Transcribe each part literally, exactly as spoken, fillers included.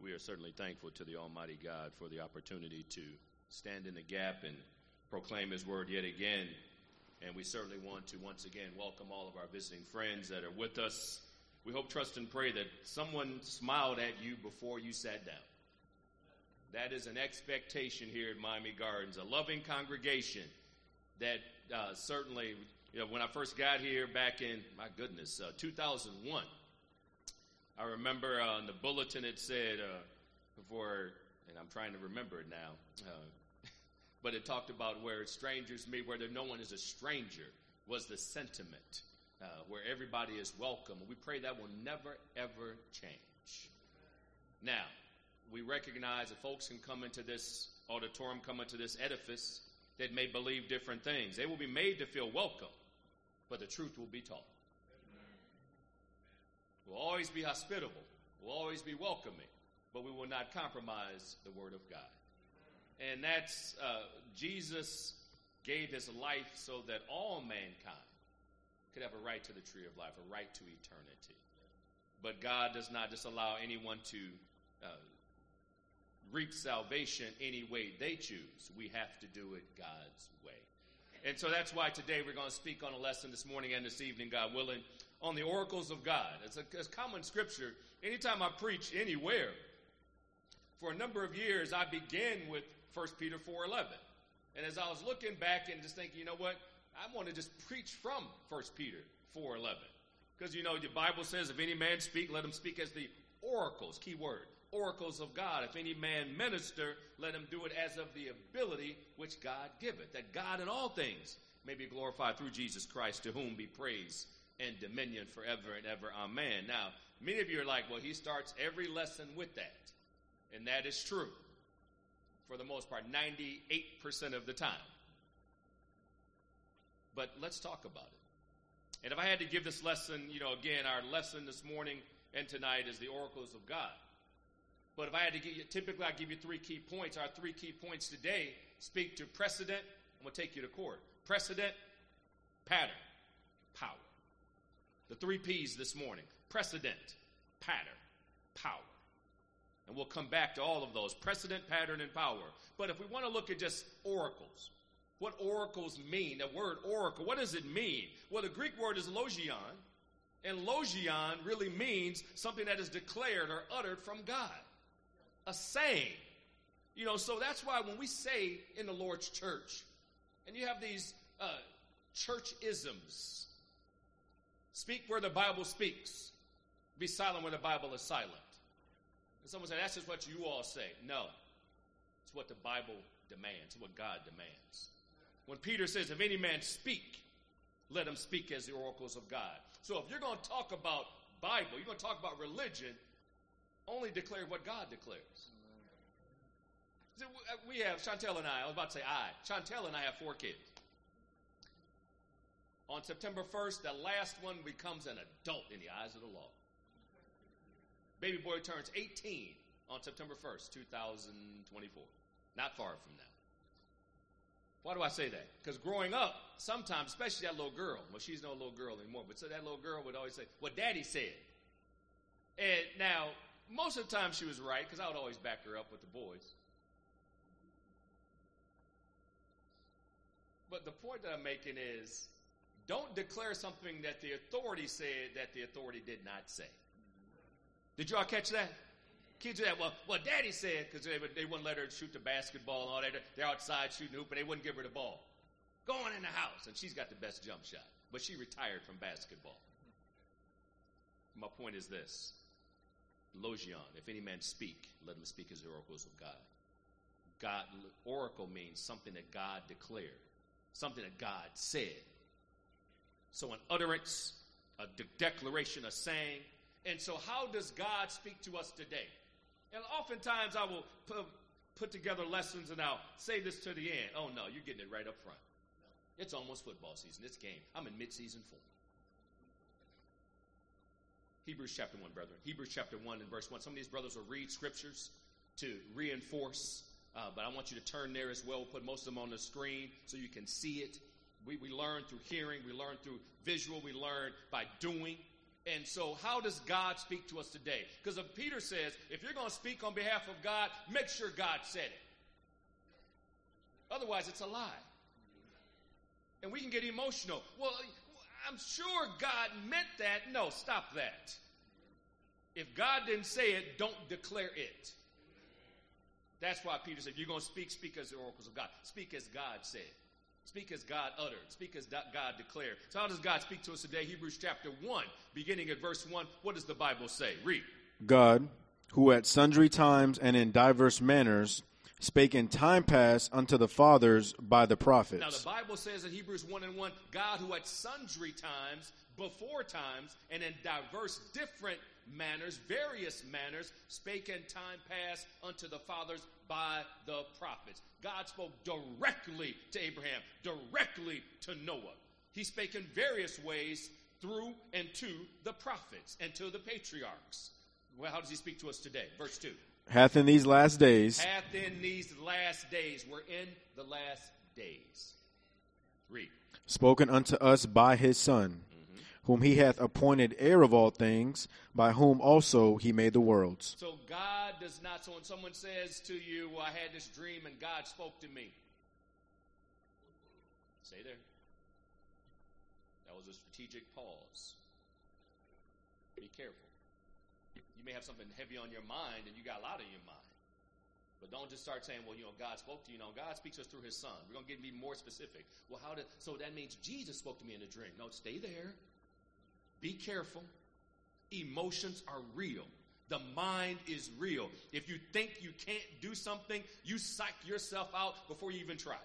we are certainly thankful to the Almighty God for the opportunity to stand in the gap and proclaim His word yet again. And we certainly want to once again welcome all of our visiting friends that are with us. We hope, trust, and pray that someone smiled at you before you sat down. That is an expectation here at Miami Gardens, a loving congregation that uh, certainly, you know, when I first got here back in, my goodness, uh, two thousand one, I remember uh, in the bulletin it said, uh, before, and I'm trying to remember it now, uh, but it talked about where strangers meet, where there no one is a stranger, was the sentiment, uh, where everybody is welcome. We pray that will never, ever change. Now, we recognize that folks can come into this auditorium, come into this edifice that may believe different things. They will be made to feel welcome, but the truth will be taught. We'll always be hospitable. We'll always be welcoming, but we will not compromise the Word of God. And that's, uh, Jesus gave His life so that all mankind could have a right to the tree of life, a right to eternity. But God does not just allow anyone to uh, reap salvation any way they choose. We have to do it God's way. And so that's why today we're going to speak on a lesson this morning and this evening, God willing, on the oracles of God. It's a, it's common scripture. Anytime I preach anywhere, for a number of years, I began with First Peter four eleven. And as I was looking back and just thinking, you know what, I want to just preach from First Peter four eleven. Because, you know, the Bible says, if any man speak, let him speak as the oracles, key word, oracles of God. If any man minister, let him do it as of the ability which God giveth, that God in all things may be glorified through Jesus Christ, to whom be praise and dominion forever and ever. Amen. Now, many of you are like, well, he starts every lesson with that. And that is true. For the most part, ninety-eight percent of the time. But let's talk about it. And if I had to give this lesson, you know, again, our lesson this morning and tonight is the oracles of God. But if I had to give you, typically I give you three key points. Our three key points today speak to precedent. I'm going to take you to court. Precedent, pattern, power. The three P's this morning: precedent, pattern, power. And we'll come back to all of those: precedent, pattern, and power. But if we want to look at just oracles, what oracles mean, the word oracle, what does it mean? Well, the Greek word is logion, and logion really means something that is declared or uttered from God, a saying. You know, so that's why when we say in the Lord's church, and you have these uh, church isms, speak where the Bible speaks, be silent where the Bible is silent. And someone said, that's just what you all say. No, it's what the Bible demands, what God demands. When Peter says, if any man speak, let him speak as the oracles of God. So if you're going to talk about Bible, you're going to talk about religion, only declare what God declares. We have, Chantel and I, I was about to say I, Chantel and I have four kids. On September first, the last one becomes an adult in the eyes of the law. Baby boy turns eighteen on September first, two thousand twenty-four. Not far from now. Why do I say that? Because growing up, sometimes, especially that little girl, well, she's no little girl anymore, but so that little girl would always say, well, Daddy said. And now, most of the time she was right, because I would always back her up with the boys. But the point that I'm making is, don't declare something that the authority said that the authority did not say. Did y'all catch that? Kids do that. Well, well, Daddy said, because they, they wouldn't let her shoot the basketball and all that. They're outside shooting hoop, and they wouldn't give her the ball. Go on in the house, and she's got the best jump shot. But she retired from basketball. My point is this. Logion, if any man speak, let him speak as the oracles of God. God, oracle means something that God declared, something that God said. So an utterance, a de- declaration, a saying. And so how does God speak to us today? And oftentimes I will put, put together lessons and I'll say this to the end. Oh, no, you're getting it right up front. It's almost football season. It's game. I'm in mid-season form. Hebrews chapter one, brethren. Hebrews chapter one and verse one. Some of these brothers will read scriptures to reinforce, uh, but I want you to turn there as well. We'll put most of them on the screen so you can see it. We, we learn through hearing. We learn through visual. We learn by doing. And so how does God speak to us today? Because Peter says, if you're going to speak on behalf of God, make sure God said it. Otherwise, it's a lie. And we can get emotional. Well, I'm sure God meant that. No, stop that. If God didn't say it, don't declare it. That's why Peter said, if you're going to speak, speak as the oracles of God. Speak as God said. Speak as God uttered. Speak as God declared. So how does God speak to us today? Hebrews chapter one, beginning at verse one. What does the Bible say? Read. God, who at sundry times and in diverse manners spake in time past unto the fathers by the prophets. Now the Bible says in Hebrews one and one, God who at sundry times, before times, and in diverse different manners, various manners, spake in time past unto the fathers by the prophets. God spoke directly to Abraham, directly to Noah. He spake in various ways through and to the prophets and to the patriarchs. Well, how does he speak to us today? Verse two. Hath in these last days. Hath in these last days. We're in the last days. Read. Spoken unto us by his Son, mm-hmm. whom he hath appointed heir of all things, by whom also he made the worlds. So God does not, so when someone says to you, well, I had this dream and God spoke to me. Stay there. That was a strategic pause. Be careful. You may have something heavy on your mind and you got a lot on your mind. But don't just start saying, well, you know, God spoke to you. No, God speaks to us through his Son. We're going to get even more specific. Well, how did, so that means Jesus spoke to me in a dream. No, stay there. Be careful. Emotions are real. The mind is real. If you think you can't do something, you psych yourself out before you even try.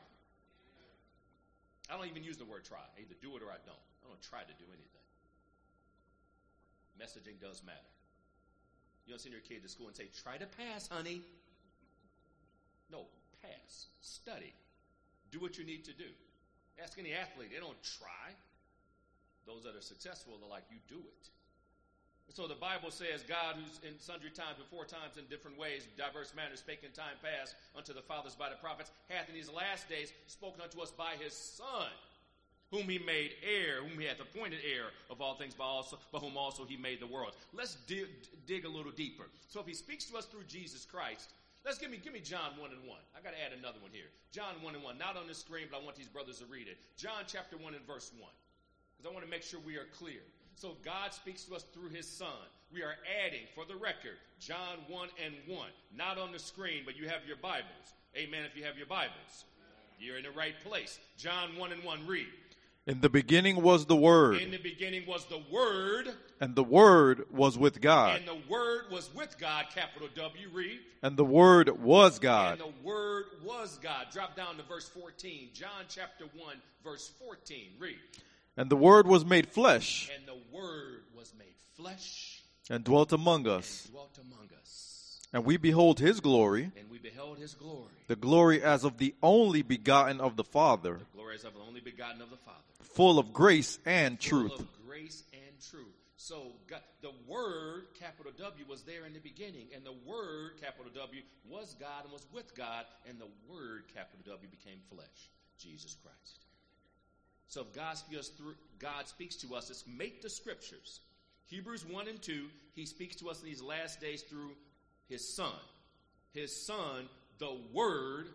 I don't even use the word try. I either do it or I don't. I don't try to do anything. Messaging does matter. You don't send your kid to school and say, try to pass, honey. No, pass. Study. Do what you need to do. Ask any athlete. They don't try. Those that are successful are like, you do it. So the Bible says, God, who's in sundry times, before times, in different ways, diverse manners, spake in time past unto the fathers by the prophets, hath in these last days spoken unto us by his Son, whom he made heir, whom he hath appointed heir of all things, by, also, by whom also he made the world. Let's dig, dig a little deeper. So if he speaks to us through Jesus Christ, let's give me, give me John one and one. I got to add another one here. John one and one. Not on the screen, but I want these brothers to read it. John chapter one and verse one. Because I want to make sure we are clear. So God speaks to us through his Son. We are adding, for the record, John one and one. Not on the screen, but you have your Bibles. Amen if you have your Bibles. You're in the right place. John one and one, read. In the beginning was the Word. In the beginning was the Word. And the Word was with God. And the Word was with God, capital W, read. And the Word was God. And the Word was God. Drop down to verse fourteen. John chapter one, verse fourteen, read. And the Word was made flesh. And the Word was made flesh. And dwelt among us. And dwelt among us. And we behold his glory. And we beheld his glory. The glory as of the only begotten of the Father. The glory as of the only begotten of the Father. Full of grace and truth. Full of grace and truth. So God, the Word, capital W, was there in the beginning. And the Word, capital W, was God and was with God. And the Word, capital W, became flesh. Jesus Christ. So if God speaks, through, God speaks to us, let's make the scriptures. Hebrews one and two, he speaks to us in these last days through his Son. His Son, the Word,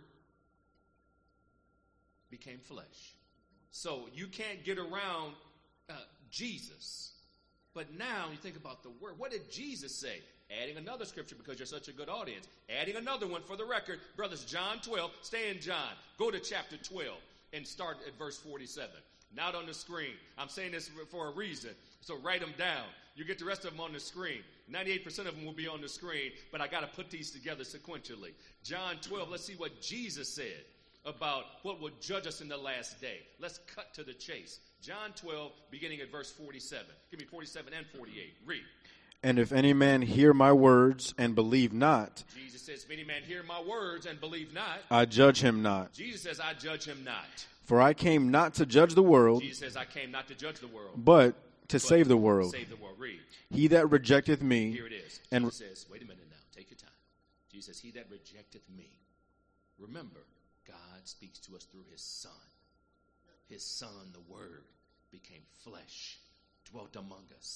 became flesh. So you can't get around uh, Jesus. But now you think about the Word. What did Jesus say? Adding another scripture because you're such a good audience. Adding another one for the record. Brothers, John twelve. Stay in John. Go to chapter twelve and start at verse forty-seven. Not on the screen. I'm saying this for a reason. So write them down. You get the rest of them on the screen. ninety-eight percent of them will be on the screen, but I got to put these together sequentially. John twelve, let's see what Jesus said about what will judge us in the last day. Let's cut to the chase. John twelve, beginning at verse forty-seven. Give me forty-seven and forty-eight. Read. And if any man hear my words and believe not, Jesus says, if any man hear my words and believe not, I judge him not. Jesus says, I judge him not. For I came not to judge the world, Jesus says, I came not to judge the world, but to but save the world. Save the world. Read. He that rejecteth me, here it is. And Jesus says, wait a minute now, take your time. Jesus says, he that rejecteth me. Remember, God speaks to us through his Son. His Son, the Word, became flesh, dwelt among us.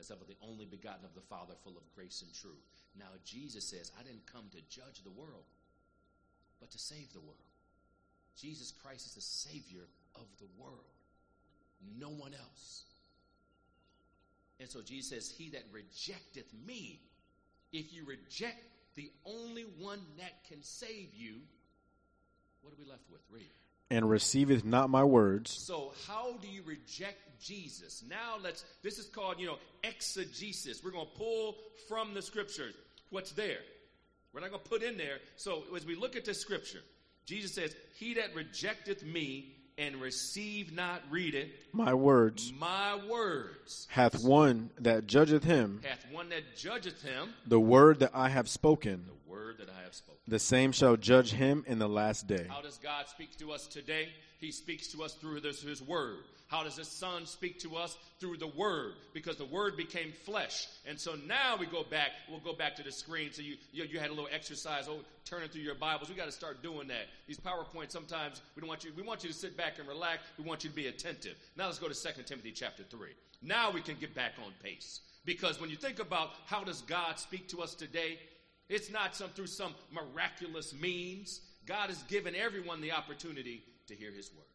as of the only begotten of the Father, full of grace and truth. Now Jesus says, I didn't come to judge the world, but to save the world. Jesus Christ is the Savior of the world. No one else. And so Jesus says, he that rejecteth me, if you reject the only one that can save you, what are we left with? Read. And receiveth not my words. So how do you reject Jesus? Now let's, this is called, you know, exegesis. We're going to pull from the scriptures what's there. We're not going to put in there. So as we look at the scripture, Jesus says, he that rejecteth me and receive not, read it, my words, my words, hath one that judgeth him, hath one that judgeth him, the word that I have spoken, the word that I have spoken. The same shall judge him in the last day. How does God speak to us today? He speaks to us through this, his word. How does his son speak to us? Through the word, because the word became flesh. And so now we go back, we'll go back to the screen. So you, you, you had a little exercise, oh, turning through your Bibles. We got to start doing that. These PowerPoints, sometimes we don't want you, we want you to sit back and relax. We want you to be attentive. Now let's go to Second Timothy chapter three. Now we can get back on pace. Because when you think about how does God speak to us today, it's not some through some miraculous means. God has given everyone the opportunity to hear his word.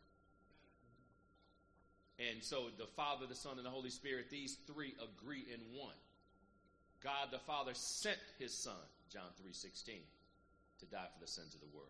And so the Father, the Son, and the Holy Spirit, these three agree in one. God the Father sent his Son, John three sixteen, to die for the sins of the world.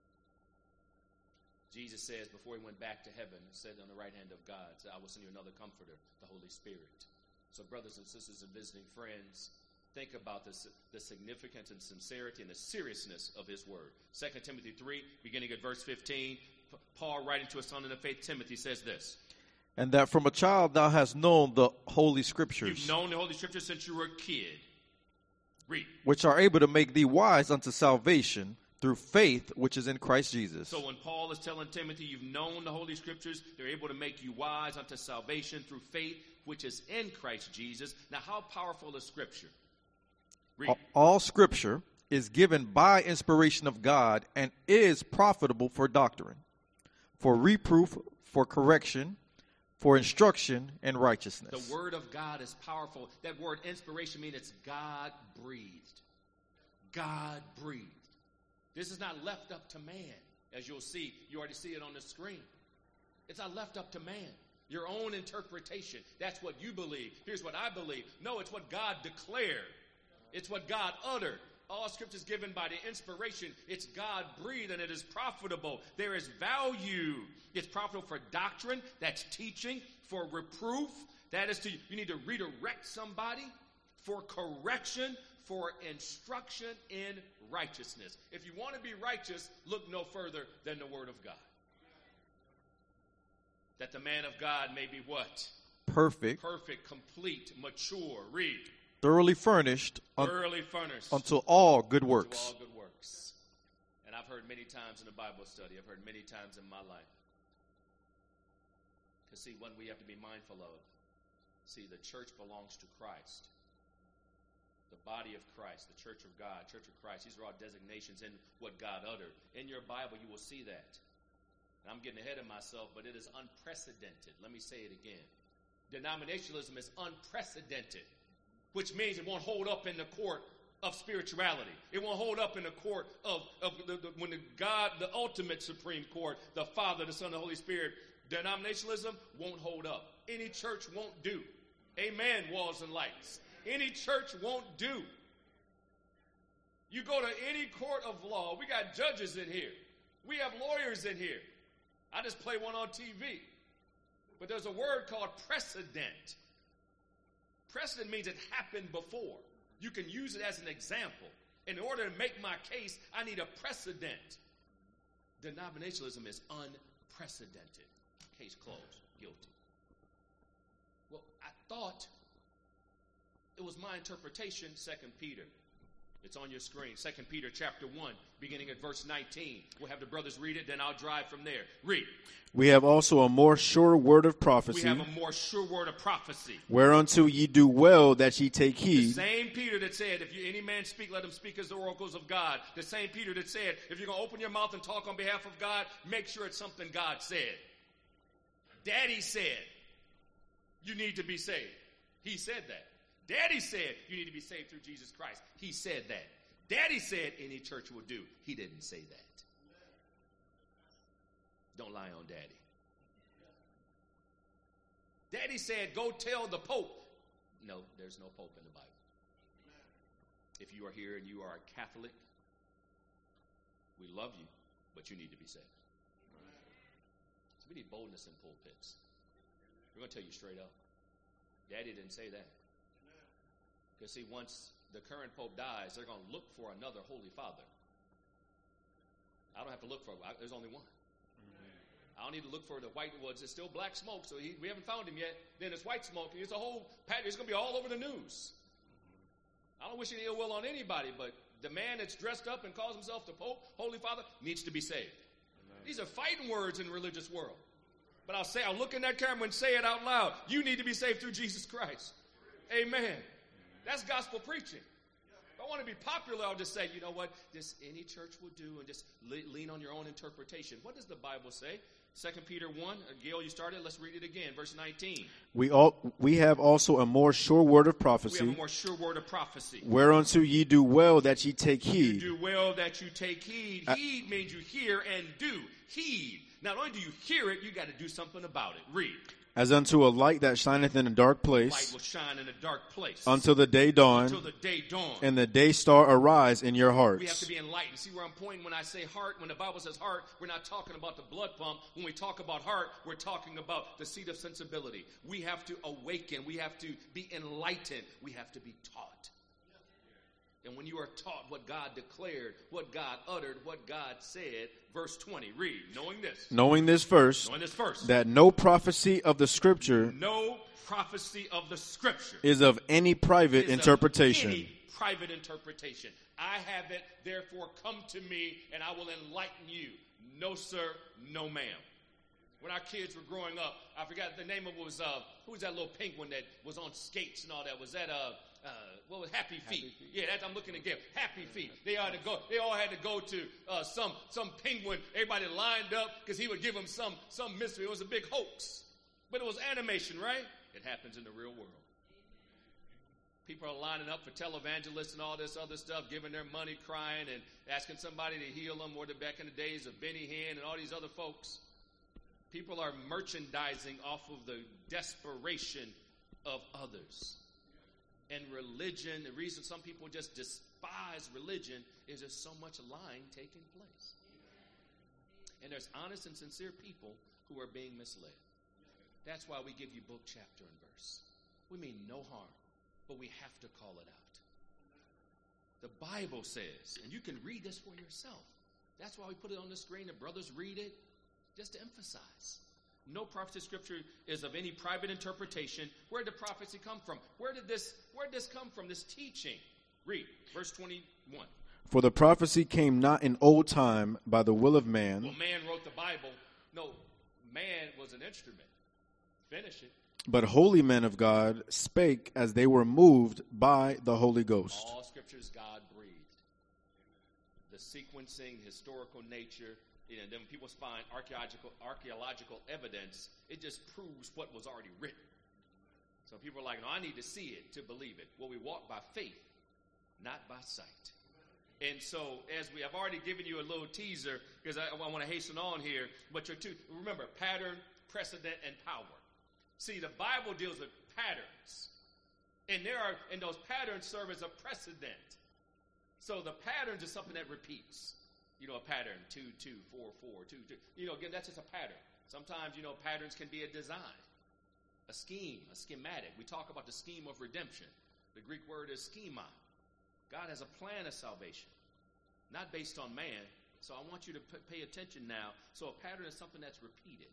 Jesus says before he went back to heaven, said on the right hand of God, said, I will send you another comforter, the Holy Spirit. So brothers and sisters and visiting friends, think about this, the significance and sincerity and the seriousness of his word. Second Timothy three, beginning at verse fifteen, Paul writing to his son in the faith, Timothy, says this. And that from a child thou hast known the Holy Scriptures. You've known the Holy Scriptures since you were a kid. Read. Which are able to make thee wise unto salvation through faith which is in Christ Jesus. So when Paul is telling Timothy, you've known the Holy Scriptures, they're able to make you wise unto salvation through faith which is in Christ Jesus. Now, how powerful is Scripture? Read. All, all Scripture is given by inspiration of God and is profitable for doctrine, for reproof, for correction, for instruction in righteousness. The word of God is powerful. That word inspiration means it's God breathed. God breathed. This is not left up to man. As you'll see, you already see it on the screen. It's not left up to man. Your own interpretation. That's what you believe. Here's what I believe. No, it's what God declared. It's what God uttered. All scripture is given by the inspiration. It's God breathed and it is profitable. There is value. It's profitable for doctrine. That's teaching. For reproof. That is to, you need to redirect somebody. For correction. For instruction in righteousness. If you want to be righteous, look no further than the word of God. That the man of God may be what? Perfect. Perfect, complete, mature. Read. Thoroughly furnished, un- thoroughly furnished unto all good works. Unto all good works. And I've heard many times in the Bible study, I've heard many times in my life. Because see, one we have to be mindful of. See, the church belongs to Christ. The body of Christ, the church of God, church of Christ. These are all designations in what God uttered. In your Bible, you will see that. And I'm getting ahead of myself, but it is unprecedented. Let me say it again. Denominationalism is unprecedented. Which means it won't hold up in the court of spirituality. It won't hold up in the court of, of the, the, when the God, the ultimate Supreme Court, the Father, the Son, and the Holy Spirit. Denominationalism won't hold up. Any church won't do. Amen, walls and lights. Any church won't do. You go to any court of law. We got judges in here. We have lawyers in here. I just play one on T V. But there's a word called precedent. Precedent means it happened before. You can use it as an example. In order to make my case, I need a precedent. Denominationalism is unprecedented. Case closed. Guilty. Well, I thought it was my interpretation, Second Peter. It's on your screen. Second Peter chapter one, beginning at verse nineteen. We'll have the brothers read it, then I'll drive from there. Read. We have also a more sure word of prophecy. We have a more sure word of prophecy. Whereunto ye do well that ye take heed. The same Peter that said, if you, any man speak, let him speak as the oracles of God. The same Peter that said, if you're going to open your mouth and talk on behalf of God, make sure it's something God said. Daddy said, you need to be saved. He said that. Daddy said you need to be saved through Jesus Christ. He said that. Daddy said any church will do. He didn't say that. Don't lie on Daddy. Daddy said, go tell the Pope. No, there's no Pope in the Bible. If you are here and you are a Catholic, we love you, but you need to be saved. So we need boldness in pulpits. We're going to tell you straight up. Daddy didn't say that. Because see, once the current Pope dies, they're going to look for another Holy Father. I don't have to look for one. There's only one. I don't need to look for the white ones. It's still black smoke, so he, we haven't found him yet. Then it's white smoke, and it's a whole pattern. It's going to be all over the news. I don't wish any ill will on anybody, but the man that's dressed up and calls himself the Pope, Holy Father, needs to be saved. Amen. These are fighting words in the religious world. But I'll say, I'll look in that camera and say it out loud. You need to be saved through Jesus Christ. Amen. Amen. That's gospel preaching. If I want to be popular, I'll just say, you know what? This any church will do, and just lean on your own interpretation. What does the Bible say? Second Peter one, uh, Gail, you started. Let's read it again. Verse nineteen. We all we have also a more sure word of prophecy. We have a more sure word of prophecy. Whereunto ye do well that ye take heed. You do well that you take heed. Uh, heed means you hear and do. Heed. Not only do you hear it, you got to do something about it. Read. As unto a light that shineth in a dark place. Light will shine in a dark place. Until the day dawn. Until the day dawn. And the day star arise in your hearts. We have to be enlightened. See where I'm pointing when I say heart? When the Bible says heart, we're not talking about the blood pump. When we talk about heart, we're talking about the seat of sensibility. We have to awaken. We have to be enlightened. We have to be taught. And when you are taught what God declared, what God uttered, what God said, verse twenty, read, knowing this. Knowing this first. Knowing this first. That no prophecy of the Scripture. No prophecy of the Scripture. Is of any private is interpretation. Of any private interpretation. I have it, therefore come to me and I will enlighten you. No, sir, no, ma'am. When our kids were growing up, I forgot the name of it was, uh, who was that little penguin that was on skates and all that? Was that, uh, uh, what was Happy Feet? Happy Feet. Yeah, that's, I'm looking again. Happy Feet. They had to go. They all had to go to uh, some some penguin. Everybody lined up because he would give them some some mystery. It was a big hoax, but it was animation, right? It happens in the real world. People are lining up for televangelists and all this other stuff, giving their money, crying, and asking somebody to heal them. Or the back in the days of Benny Hinn and all these other folks. People are merchandising off of the desperation of others. And religion, the reason some people just despise religion is there's so much lying taking place. And there's honest and sincere people who are being misled. That's why we give you book, chapter, and verse. We mean no harm, but we have to call it out. The Bible says, and you can read this for yourself. That's why we put it on the screen. The brothers read it. Just to emphasize, no prophecy scripture is of any private interpretation. Where did the prophecy come from? Where did this, where did this come from, this teaching? Read, verse twenty-one. For the prophecy came not in old time by the will of man. Well, man wrote the Bible. No, man was an instrument. Finish it. But holy men of God spake as they were moved by the Holy Ghost. All scriptures God breathed. The sequencing, historical nature. You know, then when people find archaeological archaeological evidence, it just proves what was already written. So people are like, no, I need to see it to believe it. Well, we walk by faith, not by sight. And so, as we have already given you a little teaser, because I, I want to hasten on here, but you're two, remember, pattern, precedent, and power. See, the Bible deals with patterns. And there are, and those patterns serve as a precedent. So the patterns is something that repeats. You know, a pattern, two, two, four, four, two, two. You know, again, that's just a pattern. Sometimes, you know, patterns can be a design, a scheme, a schematic. We talk about the scheme of redemption. The Greek word is schema. God has a plan of salvation, not based on man. So I want you to p- pay attention now. So a pattern is something that's repeated.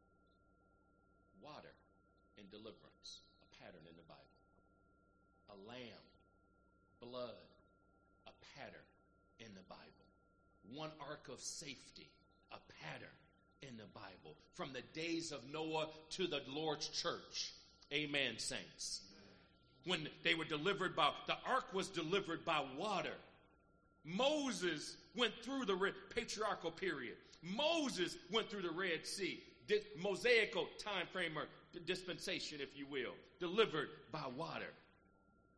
Water and deliverance, a pattern in the Bible. A lamb, blood, a pattern in the Bible. One ark of safety, a pattern in the Bible. From the days of Noah to the Lord's church. Amen, saints. When they were delivered by, the ark was delivered by water. Moses went through the patriarchal period. Moses went through the Red Sea. Mosaical time frame or dispensation, if you will. Delivered by water.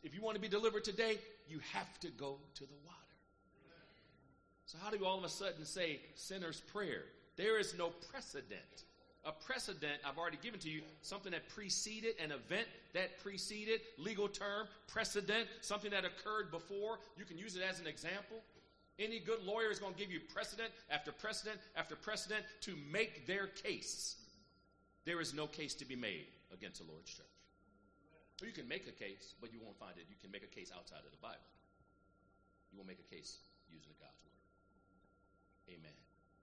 If you want to be delivered today, you have to go to the water. So how do you all of a sudden say sinner's prayer? There is no precedent. A precedent, I've already given to you, something that preceded, an event that preceded, legal term, precedent, something that occurred before. You can use it as an example. Any good lawyer is going to give you precedent after precedent after precedent to make their case. There is no case to be made against the Lord's church. Or you can make a case, but you won't find it. You can make a case outside of the Bible. You won't make a case using the God's word. Amen.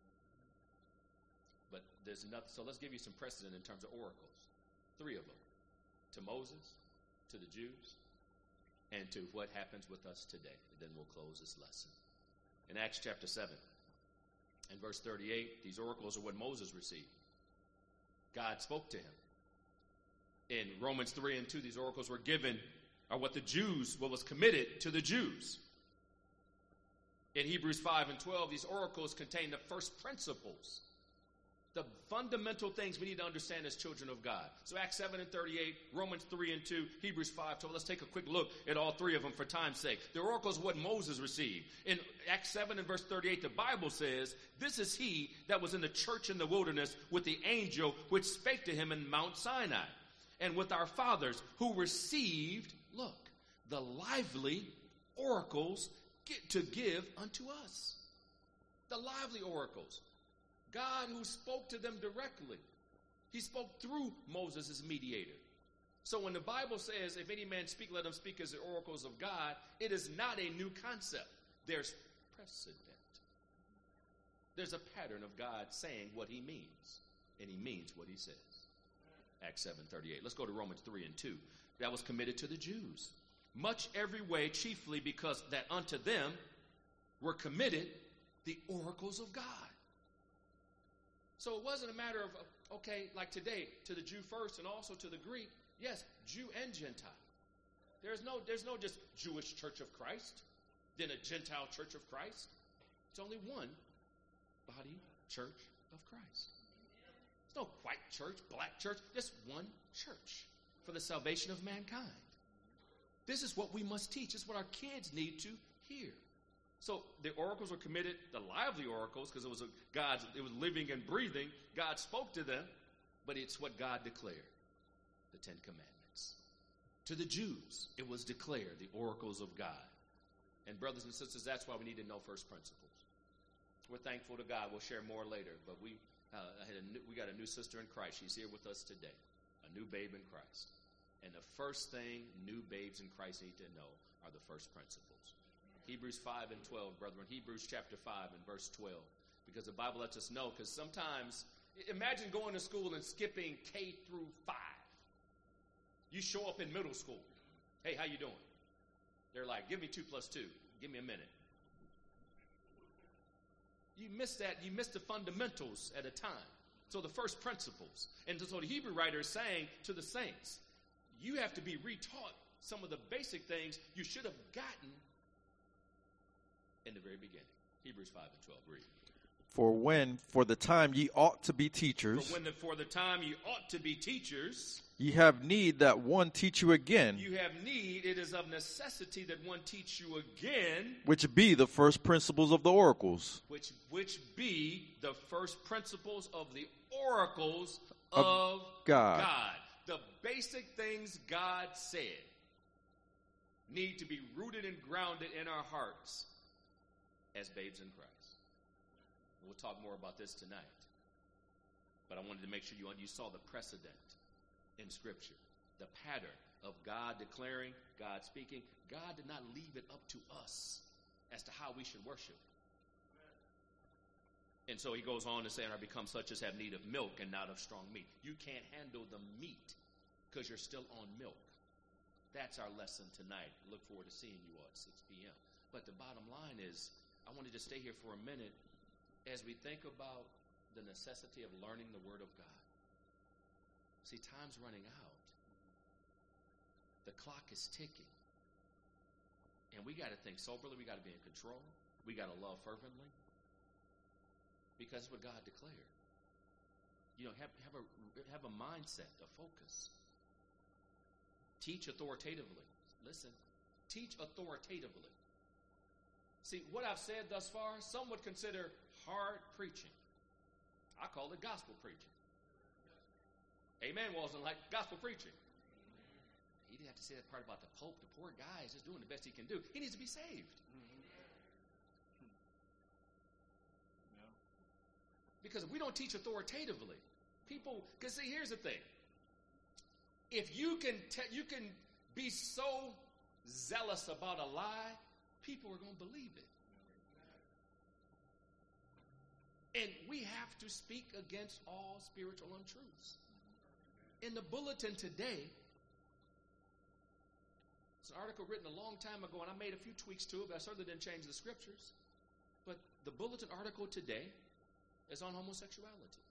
But there's nothing. So let's give you some precedent in terms of oracles. Three of them. To Moses, to the Jews, and to what happens with us today. And then we'll close this lesson. In Acts chapter seven and verse thirty-eight, these oracles are what Moses received. God spoke to him. In Romans three and two, these oracles were given, are what the Jews, what was committed to the Jews. In Hebrews five and twelve, these oracles contain the first principles, the fundamental things we need to understand as children of God. So Acts seven and thirty-eight, Romans three and two, Hebrews five, twelve. Let's take a quick look at all three of them for time's sake. The oracles are what Moses received. In Acts seven and verse thirty-eight, the Bible says, this is he that was in the church in the wilderness with the angel which spake to him in Mount Sinai, and with our fathers who received, look, the lively oracles get to give unto us. The lively oracles. God who spoke to them directly. He spoke through Moses as mediator. So when the Bible says, if any man speak, let him speak as the oracles of God, it is not a new concept. There's precedent. There's a pattern of God saying what he means, and he means what he says. Acts seven thirty-eight. Let's go to Romans three and two. That was committed to the Jews. Much every way, chiefly because that unto them were committed the oracles of God. So it wasn't a matter of, okay, like today, to the Jew first and also to the Greek. Yes, Jew and Gentile. There's no, there's no just Jewish church of Christ, then a Gentile church of Christ. It's only one body church of Christ. There's no white church, black church, just one church for the salvation of mankind. This is what we must teach. This is what our kids need to hear. So the oracles were committed, the lively oracles, because it was a God's, it was living and breathing. God spoke to them, but it's what God declared, the Ten Commandments. To the Jews, it was declared, the oracles of God. And brothers and sisters, that's why we need to know first principles. We're thankful to God. We'll share more later, but we uh, had a new, we got a new sister in Christ. She's here with us today, a new babe in Christ. And the first thing new babes in Christ need to know are the first principles. Hebrews five and twelve, brethren. Hebrews chapter five and verse twelve. Because the Bible lets us know, because sometimes, imagine going to school and skipping K through five. You show up in middle school. Hey, how you doing? They're like, give me two plus two. Give me a minute. You miss that. You miss the fundamentals at a time. So the first principles. And so the Hebrew writer is saying to the saints, you have to be retaught some of the basic things you should have gotten in the very beginning. Hebrews five and twelve, read. For when, for the time ye ought to be teachers, For when, the, for the time ye ought to be teachers, ye have need that one teach you again, you have need, it is of necessity that one teach you again, which be the first principles of the oracles which which be the first principles of the oracles Of of God. God. The basic things God said need to be rooted and grounded in our hearts as babes in Christ. We'll talk more about this tonight. But I wanted to make sure you, you saw the precedent in Scripture, the pattern of God declaring, God speaking. God did not leave it up to us as to how we should worship. And so he goes on to say, and are become such as have need of milk and not of strong meat. You can't handle the meat because you're still on milk. That's our lesson tonight. Look forward to seeing you all at six p.m. But the bottom line is, I wanted to stay here for a minute as we think about the necessity of learning the Word of God. See, time's running out. The clock is ticking. And we got to think soberly. We got to be in control. We got to love fervently. Because it's what God declared. You know, have, have, a, have a mindset, a focus. Teach authoritatively. Listen, teach authoritatively. See, what I've said thus far, some would consider hard preaching. I call it gospel preaching. Amen wasn't like gospel preaching. He didn't have to say that part about the Pope. The poor guy is just doing the best he can do. He needs to be saved. Because if we don't teach authoritatively, people, because see, here's the thing. If you can te- you can be so zealous about a lie, people are going to believe it. And we have to speak against all spiritual untruths. In the bulletin today, it's an article written a long time ago, and I made a few tweaks to it, but I certainly didn't change the scriptures. But the bulletin article today is on homosexuality.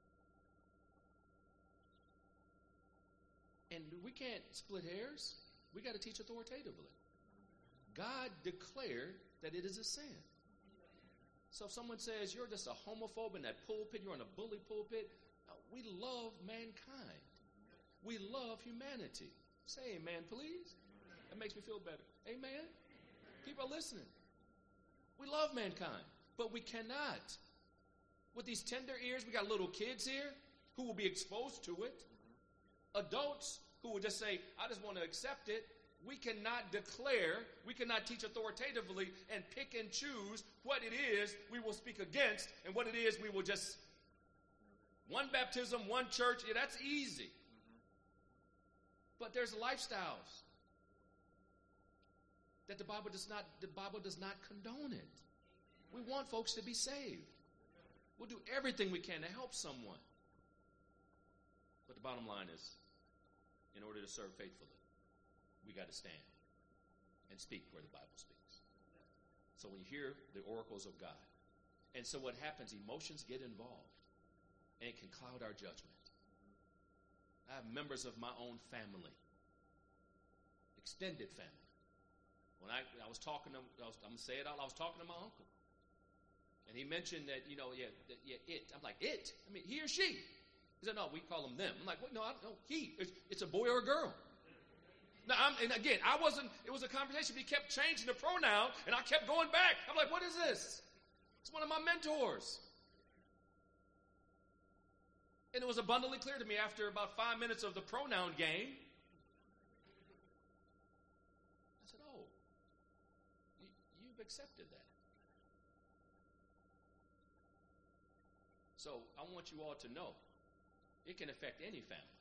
And we can't split hairs. We got to teach authoritatively. God declared that it is a sin. So if someone says you're just a homophobe in that pulpit, you're in a bully pulpit, no, we love mankind. We love humanity. Say amen, please. That makes me feel better. Amen. People are listening. We love mankind, but we cannot. With these tender ears, we got little kids here who will be exposed to it. Adults who will just say, I just want to accept it. We cannot declare, we cannot teach authoritatively and pick and choose what it is we will speak against and what it is we will just, one baptism, one church, yeah, that's easy. But there's lifestyles that the Bible does not, the Bible does not condone it. We want folks to be saved. We'll do everything we can to help someone. But the bottom line is, in order to serve faithfully, we got to stand and speak where the Bible speaks. So when you hear the oracles of God, and so what happens, emotions get involved, and it can cloud our judgment. I have members of my own family, extended family. When I, I was talking to, I was, I'm going to say it out, I was talking to my uncle. And he mentioned that, you know, yeah, that, yeah, it. I'm like, it? I mean, he or she? He said, no, we call them them. I'm like, what? No, I don't know. He. It's, it's a boy or a girl. Now, I'm, and again, I wasn't, it was a conversation. He kept changing the pronoun, and I kept going back. I'm like, what is this? It's one of my mentors. And it was abundantly clear to me after about five minutes of the pronoun game. I said, oh, you, you've accepted that. So I want you all to know, it can affect any family.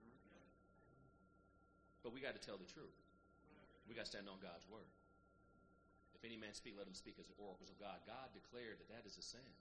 But we got to tell the truth. We got to stand on God's word. If any man speak, let him speak as the oracles of God. God declared that that is a sin.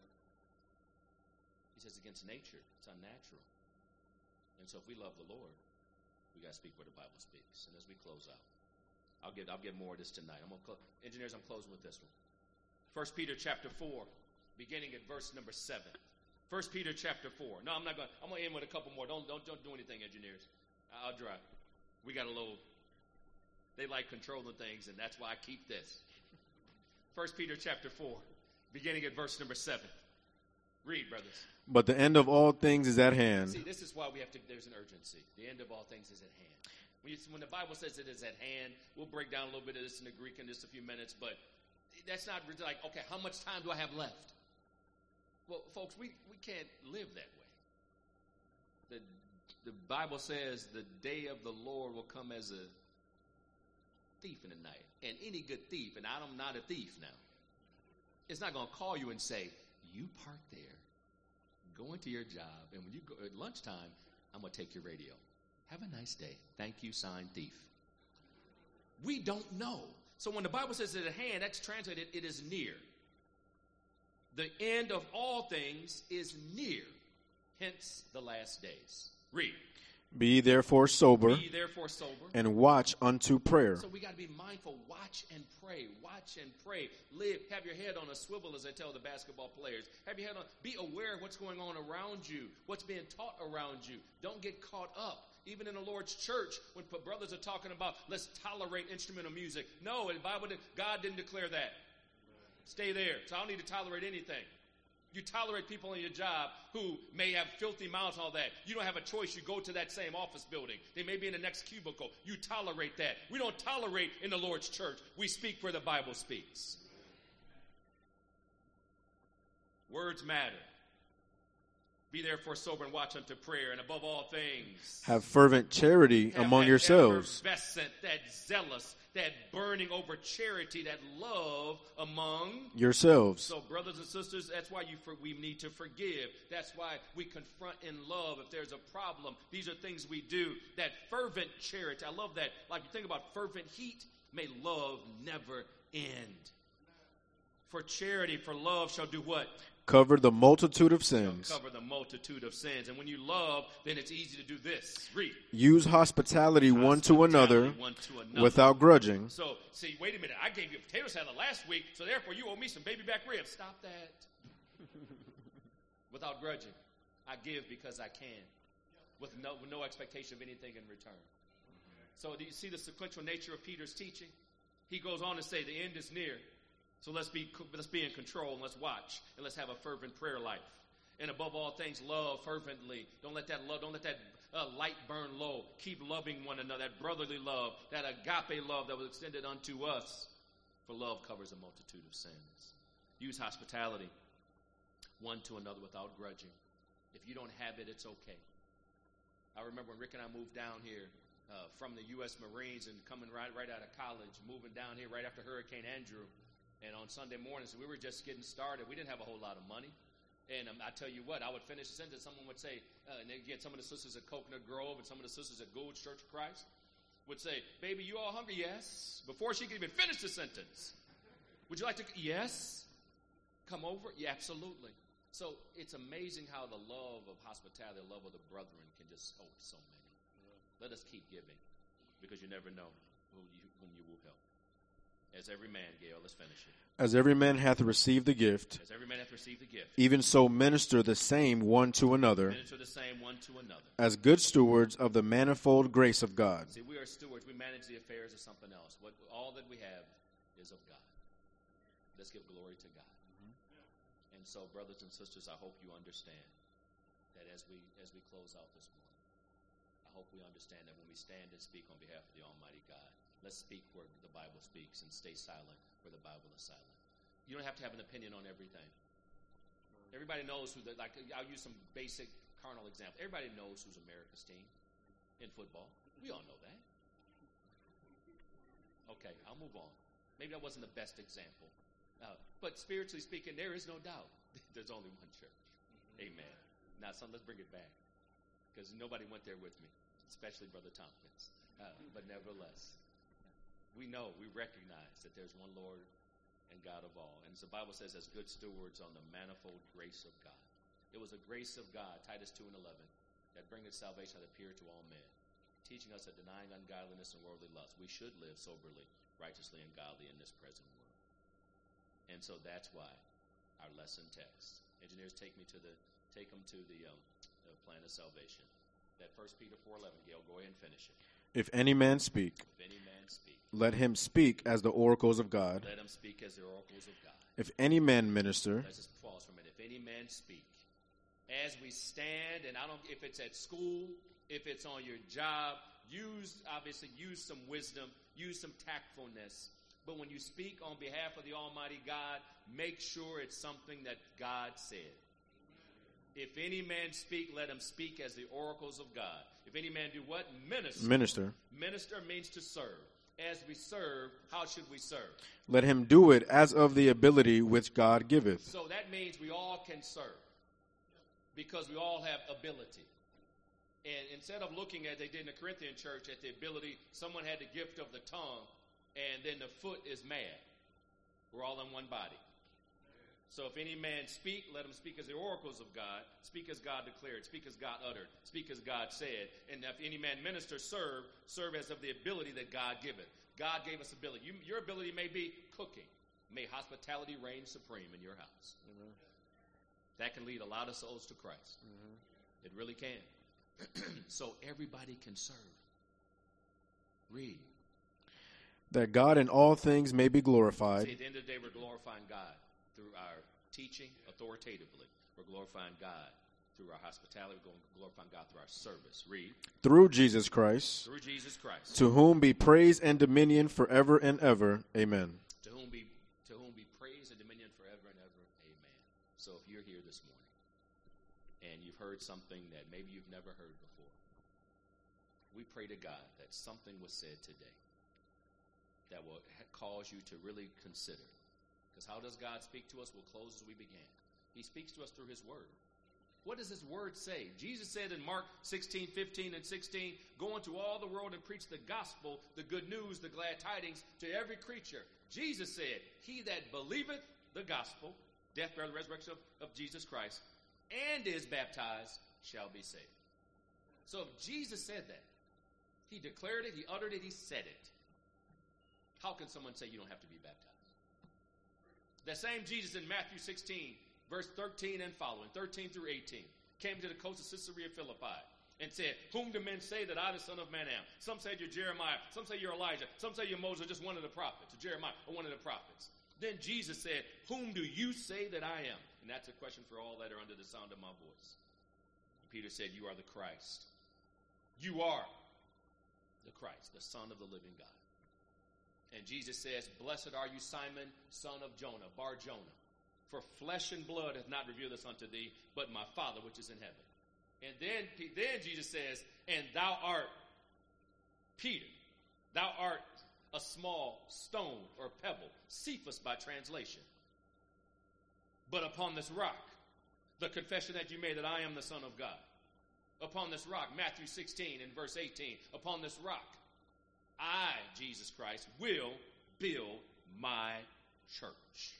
He says against nature, it's unnatural. And so if we love the Lord, we got to speak where the Bible speaks. And as we close out, I'll get I'll get more of this tonight. I'm gonna cl- engineers, I'm closing with this one. First Peter chapter four, beginning at verse number seven. First Peter chapter four. No, I'm not going. I'm going to end with a couple more. Don't don't don't do anything, engineers. I'll drive. We got a little. They like controlling things, and that's why I keep this. First Peter chapter four, beginning at verse number seven. Read, brothers. But the end of all things is at hand. See, this is why we have to. There's an urgency. The end of all things is at hand. When, you, when the Bible says it is at hand, we'll break down a little bit of this in the Greek in just a few minutes. But that's not like, okay, how much time do I have left? Well, folks, we, we can't live that way. The, the Bible says the day of the Lord will come as a thief in the night. And any good thief, and I'm not a thief now, it's not going to call you and say, you park there, go into your job, and when you go at lunchtime, I'm going to take your radio. Have a nice day. Thank you, signed thief. We don't know. So when the Bible says it at hand, that's translated, it is near. The end of all things is near, hence the last days. Read. Be therefore sober, Be therefore sober. and watch unto prayer. So we got to be mindful. Watch and pray. Watch and pray. Live. Have your head on a swivel, as I tell the basketball players. Have your head on. Be aware of what's going on around you, what's being taught around you. Don't get caught up. Even in the Lord's church, when brothers are talking about let's tolerate instrumental music. No, the Bible, did, God didn't declare that. Stay there. So I don't need to tolerate anything. You tolerate people on your job who may have filthy mouths and all that. You don't have a choice. You go to that same office building. They may be in the next cubicle. You tolerate that. We don't tolerate in the Lord's church. We speak where the Bible speaks. Words matter. Be therefore sober and watch unto prayer, and above all things, have fervent charity have among that yourselves. effervescent, that zealous, that burning over charity, that love among Yourselves. So, brothers and sisters, that's why you for, we need to forgive. That's why we confront in love if there's a problem. These are things we do. That fervent charity. I love that. Like you think about fervent heat, may love never end. For charity, for love shall do what? Cover the multitude of sins. Cover the multitude of sins. And when you love, then it's easy to do this. Read. Use hospitality, one to another, One to another. without grudging. So, see, wait a minute. I gave you a potato salad last week, so therefore you owe me some baby back ribs. Stop that. Without grudging. I give because I can. With no, with no expectation of anything in return. So do you see the sequential nature of Peter's teaching? He goes on to say the end is near. So let's be let's be in control and let's watch and let's have a fervent prayer life. And above all things, love fervently. Don't let that love, don't let that uh, light burn low. Keep loving one another. That brotherly love, that agape love that was extended unto us. For love covers a multitude of sins. Use hospitality one to another without grudging. If you don't have it, it's okay. I remember when Rick and I moved down here uh, from the U S Marines and coming right right out of college, moving down here right after Hurricane Andrew. And on Sunday mornings, we were just getting started. We didn't have a whole lot of money. And um, I tell you what, I would finish a sentence. Someone would say, uh, and again, some of the sisters at Coconut Grove and some of the sisters at Gould's Church of Christ would say, baby, you all hungry? Yes. Before she could even finish the sentence. Would you like to? Yes. Come over? Yeah, absolutely. So it's amazing how the love of hospitality, the love of the brethren can just help so many. Let us keep giving because you never know who you, whom you will help. As every man, Gail, let's finish it. As every man hath received the gift, As every man hath received the gift, even so minister the same one to another, minister the same one to another. as good stewards of the manifold grace of God. See, we are stewards. We manage the affairs of something else. What all that we have is of God. Let's give glory to God. Mm-hmm. And so, brothers and sisters, I hope you understand that as we as we close out this morning, I hope we understand that when we stand and speak on behalf of the Almighty God, let's speak where the Bible speaks and stay silent where the Bible is silent. You don't have to have an opinion on everything. Everybody knows who, the, like, I'll use some basic carnal example. Everybody knows who's America's team in football. We all know that. Okay, I'll move on. Maybe that wasn't the best example. Uh, but spiritually speaking, there is no doubt. There's only one church. Amen. Now, son, let's bring it back. Because nobody went there with me, especially Brother Tompkins. Uh, but nevertheless, we know, we recognize that there's one Lord and God of all. And as the Bible says, as good stewards on the manifold grace of God. It was the grace of God, Titus two and eleven, that bringeth salvation that appeared to all men, teaching us that denying ungodliness and worldly lust, we should live soberly, righteously, and godly in this present world. And so that's why our lesson text. Engineers, take me to the, take them to the, um, the plan of salvation. That First Peter four eleven, Gail, go ahead and finish it. If any man speak, If any man speak, let him speak as the oracles of God. let him speak as the oracles of God. If any man minister, Let's just pause for a minute. If any man speak, as we stand, and I don't, if it's at school, if it's on your job, use, obviously, use some wisdom, use some tactfulness. But when you speak on behalf of the Almighty God, make sure it's something that God said. If any man speak, let him speak as the oracles of God. If any man do what? Minister. minister, Minister means to serve. As we serve, how should we serve? let him do it as of the ability which God giveth. So that means we all can serve because we all have ability. And instead of looking at, they did in the Corinthian church, at the ability, someone had the gift of the tongue, and then the foot is mad. We're all in one body. So if any man speak, let him speak as the oracles of God, speak as God declared, speak as God uttered, speak as God said. And if any man minister, serve, serve as of the ability that God giveth. God gave us ability. You, your ability may be cooking. May hospitality reign supreme in your house. Mm-hmm. That can lead a lot of souls to Christ. Mm-hmm. It really can. So everybody can serve. Read. That God in all things may be glorified. See, at the end of the day, we're glorifying God through our teaching authoritatively. We're glorifying God through our hospitality. We're glorifying God through our service. Read. Through Jesus Christ, Through Jesus Christ. to whom be praise and dominion forever and ever. Amen. To whom be to whom be praise and dominion forever and ever. Amen. So if you're here this morning and you've heard something that maybe you've never heard before, we pray to God that something was said today that will ha- cause you to really consider. Because how does God speak to us? We'll close as we began. He speaks to us through his word. What does his word say? Jesus said in Mark sixteen, fifteen, and sixteen, go into all the world and preach the gospel, the good news, the glad tidings to every creature. Jesus said, he that believeth the gospel, death, burial, and resurrection of, of Jesus Christ, and is baptized shall be saved. So if Jesus said that, he declared it, he uttered it, he said it, how can someone say you don't have to be baptized? That same Jesus in Matthew sixteen, verse thirteen and following, thirteen through eighteen, came to the coast of Caesarea Philippi and said, whom do men say that I, the Son of Man, am? Some say you're Jeremiah, some say you're Elijah, some say you're Moses, just one of the prophets, or Jeremiah, or one of the prophets. Then Jesus said, whom do you say that I am? And that's a question for all that are under the sound of my voice. And Peter said, you are the Christ. You are the Christ, the Son of the living God. And Jesus says, blessed are you, Simon, son of Jonah, Bar Jonah. For flesh and blood hath not revealed this unto thee, but my Father which is in heaven. And then, then Jesus says, and thou art Peter. Thou art a small stone or pebble, Cephas by translation. But upon this rock, the confession that you made that I am the Son of God. Upon this rock, Matthew sixteen and verse eighteen, upon this rock, I, Jesus Christ, will build my church.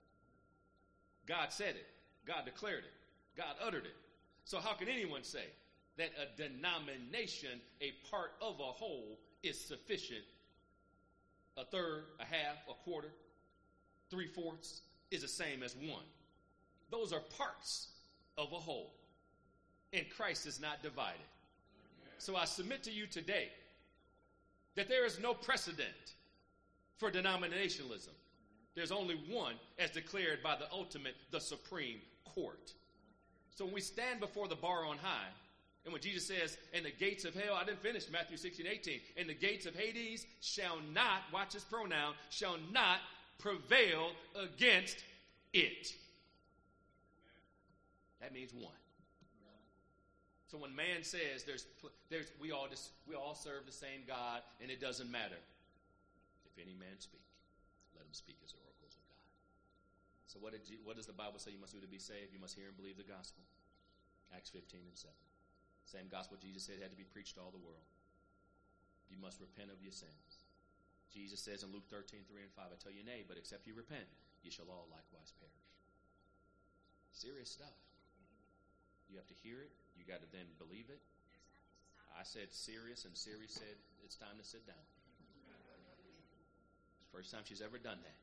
God said it. God declared it. God uttered it. So how can anyone say that a denomination, a part of a whole, is sufficient? A third, a half, a quarter, three-fourths is the same as one. Those are parts of a whole. And Christ is not divided. So I submit to you today that there is no precedent for denominationalism. There's only one as declared by the ultimate, the Supreme Court. So when we stand before the bar on high, and when Jesus says, and the gates of hell, I didn't finish Matthew sixteen, eighteen, and the gates of Hades shall not, watch his pronoun, shall not prevail against it. That means one. So when man says there's, there's, we all just, we all serve the same God, and it doesn't matter. If any man speak, let him speak as oracles of God. So what did you, what does the Bible say you must do to be saved? You must hear and believe the gospel. Acts fifteen and seven. Same gospel Jesus said had to be preached to all the world. You must repent of your sins. Jesus says in Luke thirteen, three and five, I tell you nay, but except you repent, you shall all likewise perish. Serious stuff. You have to hear it. You got to then believe it. I said serious, and Siri said it's time to sit down. It's the first time she's ever done that.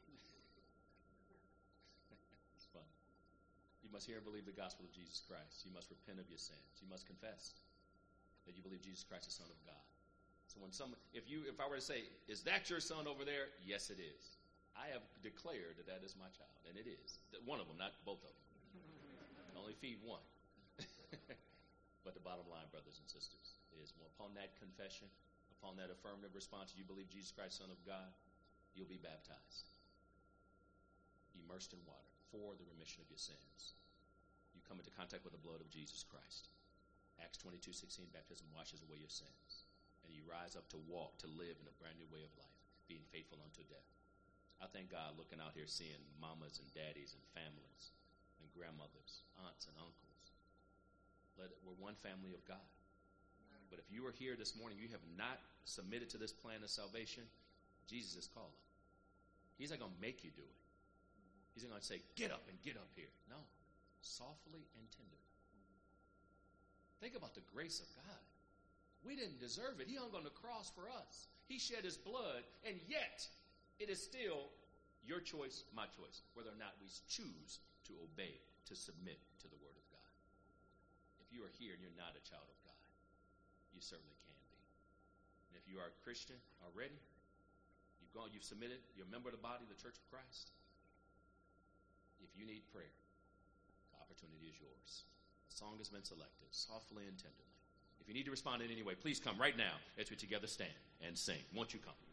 It's fun. You must hear and believe the gospel of Jesus Christ. You must repent of your sins. You must confess that you believe Jesus Christ is the Son of God. So when some, if you, if I were to say, is that your son over there? Yes, it is. I have declared that that is my child, and it is. One of them, not both of them. I only feed one. But the bottom line, brothers and sisters, is upon that confession, upon that affirmative response, you believe Jesus Christ, Son of God, you'll be baptized, immersed in water for the remission of your sins. You come into contact with the blood of Jesus Christ. Acts twenty-two, sixteen, baptism washes away your sins. And you rise up to walk, to live in a brand new way of life, being faithful unto death. I thank God looking out here seeing mamas and daddies and families and grandmothers, aunts and uncles. Let it, we're one family of God. But if you are here this morning, you have not submitted to this plan of salvation, Jesus is calling. He's not going to make you do it. He's not going to say, get up and get up here. No. Softly and tenderly. Think about the grace of God. We didn't deserve it. He hung on the cross for us. He shed his blood, and yet it is still your choice, my choice, whether or not we choose to obey, to submit to the word of God. If you are here and you're not a child of God, you certainly can be. And if you are a Christian already, you've gone, you've submitted, you're a member of the body of the Church of Christ, if you need prayer, the opportunity is yours. The song has been selected softly and tenderly. If you need to respond in any way, please come right now as we together stand and sing. Won't you come?